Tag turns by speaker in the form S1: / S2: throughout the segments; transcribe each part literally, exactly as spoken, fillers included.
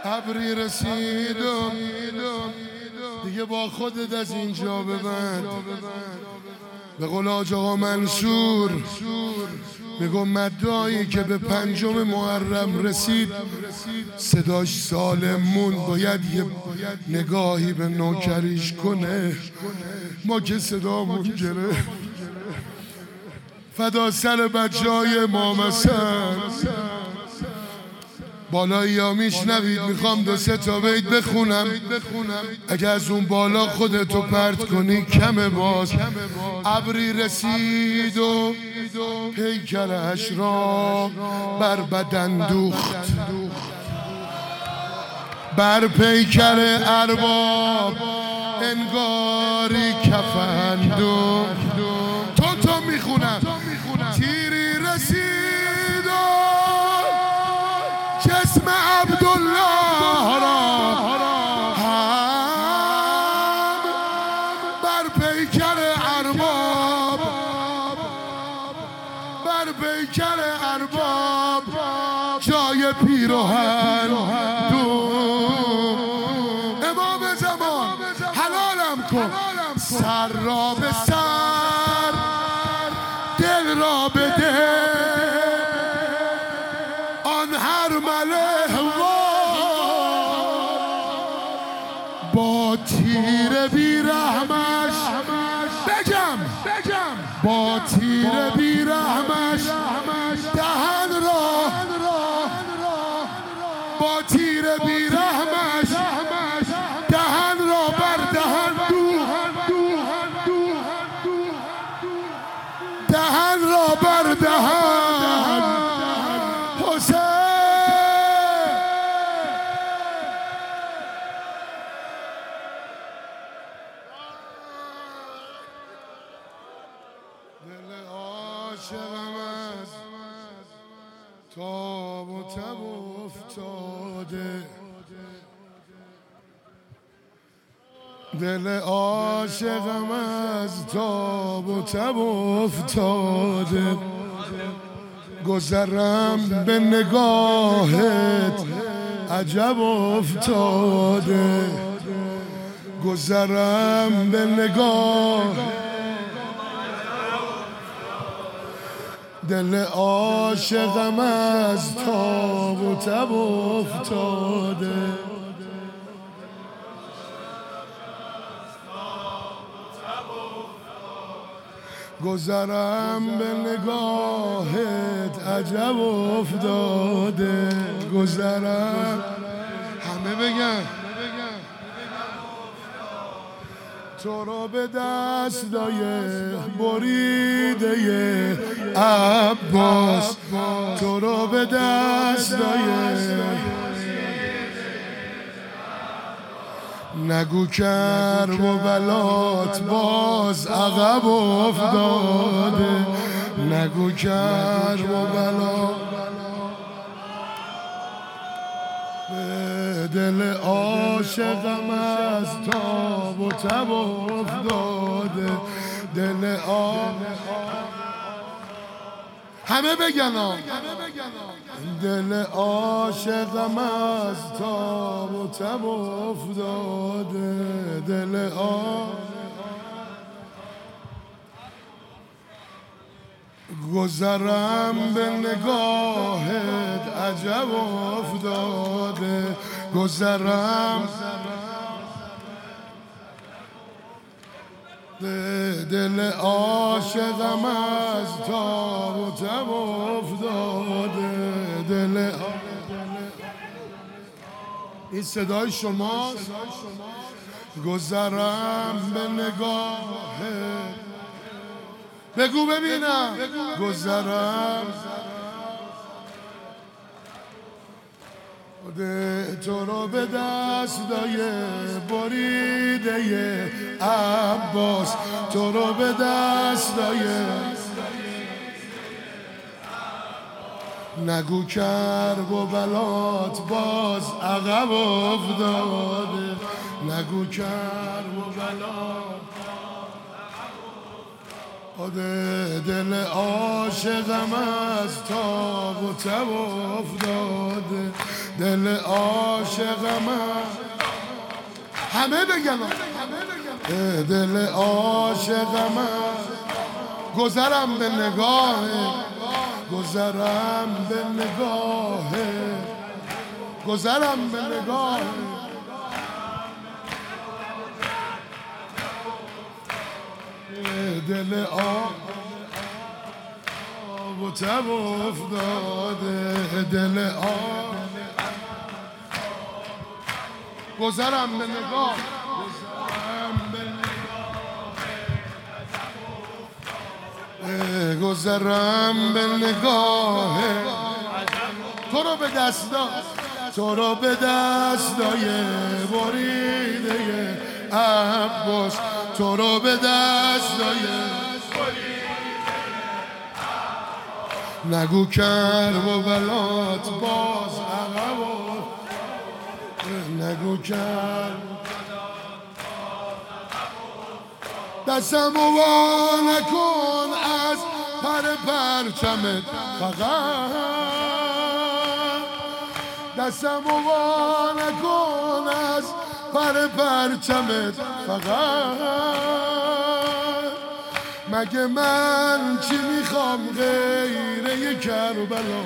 S1: ابری رسید و دیگه با خودت از اینجا ببند. به قول حاج آقا منصور میگم مدایی که به پنجم محرم رسید صداش سالم موند، باید یه نگاهی به نوکریش کنه. ما که صدامون گرفت فدا سر بچه های امام حسن. بالایی یا میشنوید میخوام دو سه تا بیت بخونم، اگه از اون بالا خودتو پرت کنی کمه. باز ابری رسید و پیکرش را بر بدن دوخت، بر پیکر ارباب انگاری کفن دوخت. تو تو میخونم تیری رسید و جسم عبدالله را هم بر پیکر ارباب، بر پیکر ارباب جای پیراهن دوخت. امام زمان حلالم کن، سر را به سر دل را به دل، آن هر مله با تیر بیرحمش بگم با تیر بیرحمش دهن را، با تیر بیرحمش دهن را بر دهن دوخت، دهن را بر دهن. حسین دل عاشقم از تاب و تب افتاده، دل عاشقم از تاب و تب افتاده. گذرم به نگاهت عجب افتاده، گذرم به نگاه دل عاشقم از تاب و تب افتاده. گذرم به نگاهت عجب افتاده، گذرم همه بگن تو رو به دستای بریده عباس، تو رو به دستای نگو کرب و بلات باز عقب افتاده، نگو کرب و بلات به دل عاشقم از تاب و تب افتاده. دل عاشقم همه بگن ها، دل عاشقم از تاب و تب افتاده، دل عاشقم گذرم به نگاهت عجب افتاده، گذرم دل عاشقم از تاب و تب افتاده، دل این صدای شماست. گذرم به نگاهت بگو ببینم، گذرم تو رو به دستای بریده عباس، تو رو به دستای نگو کرب و بلات باز عقب افتاده، نگو کرب و بلات دل عاشقم از تاب و تب افتاده، دل عاشقم همه بگن دل عاشقم گذرم به نگاه گذرم به نگاه گذرم به نگاه دل آب و تب افتاده دل آب گذرم به نگاه گذرم به نگاه تو رو به دست داد تو رو به دست دای بریده عباس تو رو به دست دای نگو کرب و بلات باز عقب نگو کرب دستم و نکن از پر پرچمت فقط دستم و نکن از پر پرچمت فقط مگه من چی میخوام غیر یک کربلا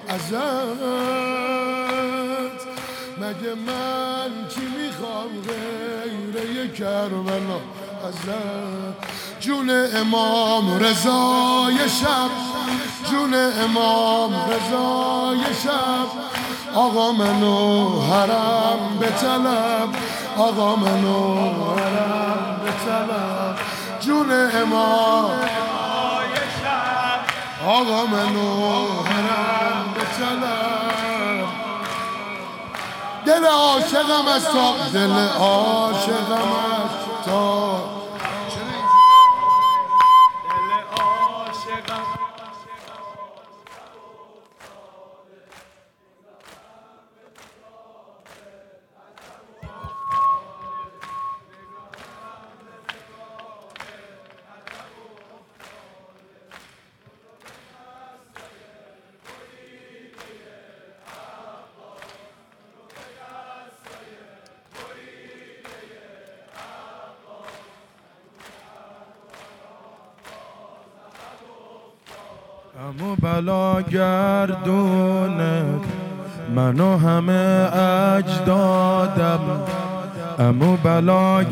S1: ازت مگه من چی میخوام غیر یک کربلا ازت جون امام رضای شب جون امام رضای شب آقا منو حرم به طلب آقا منو حرم به طلب جون امام آقا منو حرم به طلب دل عاشقم از تا دل عاشقم از تا
S2: امو بلا گردونت منو همه اجدادم امو بلا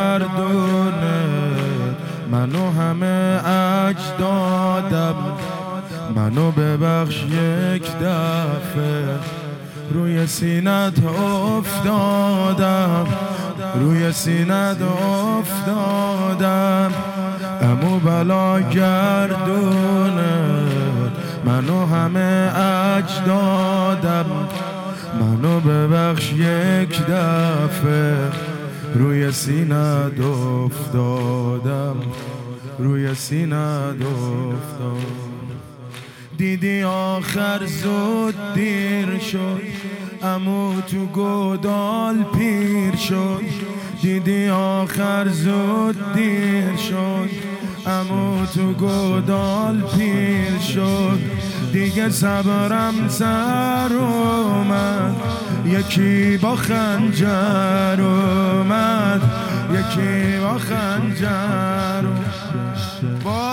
S2: گردونت منو همه اجدادم منو ببخش یک دفعه روی سینت افتادم روی سینت افتادم امو بلا گردونت منو همه اجدادم منو ببخش یک دفعه روی سینت افتادم روی سینت افتادم دیدی آخر زود دیر شد امو تو گودال پیر شد دیدی آخر زود دیر شد امو تو گودال پیر شد دیگه صبرم سر اومد یکی با خنجر اومد یکی با خنجر با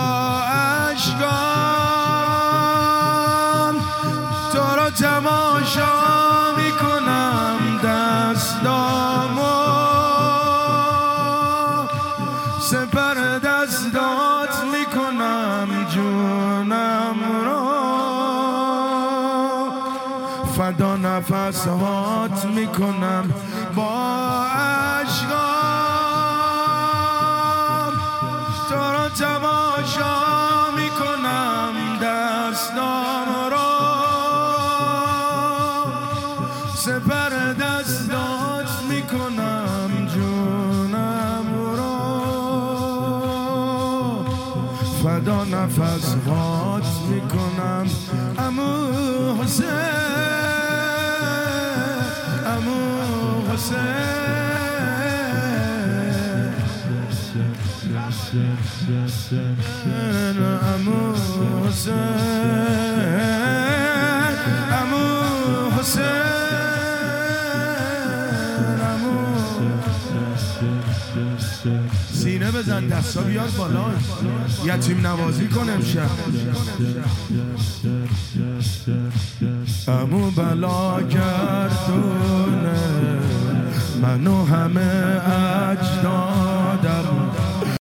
S2: اشکان تو رو تماشا میکنم دستامو سپر دستات میکنم جونم رو فدا نفسهات میکنم با اشکام تو رو تماشا میکنم دستام رو سپر دستات میکنم جونم رو فدا نفسهات میکنم عمو حسین عمو حسین عمو حسین عمو حسین سینه بزن دستا بیار بالا یتیم نوازی کن امشب عمو بلا گردونه منو همه اجداد